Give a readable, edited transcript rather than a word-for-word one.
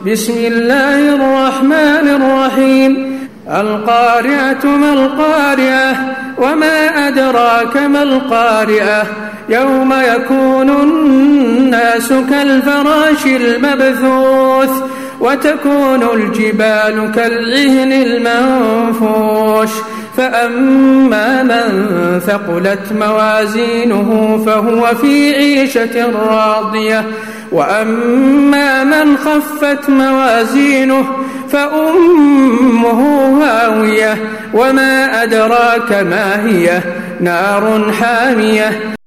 بسم الله الرحمن الرحيم القارعة ما القارعة وما أدراك ما القارعة يوم يكون الناس كالفراش المبثوث وتكون الجبال كالعهن المنفوش فأما من ثقلت موازينه فهو في عيشة راضية وأما من خفت موازينه فأمه هاوية وما أدراك ما هي نار حامية